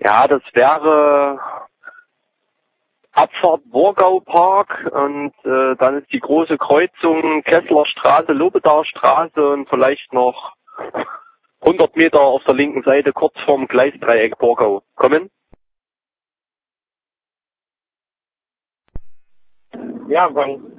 Ja, das wäre Abfahrt Borgau Park und dann ist die große Kreuzung Kessler Straße, Lobedaer Straße und vielleicht noch 100 Meter auf der linken Seite kurz vorm Gleisdreieck Borgau kommen. Ja, wann